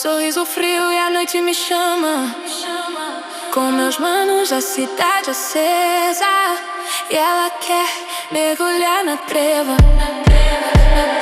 Sorriso frio e a noite me chama. Com meus manos, a cidade acesa. E ela quer mergulhar na treva.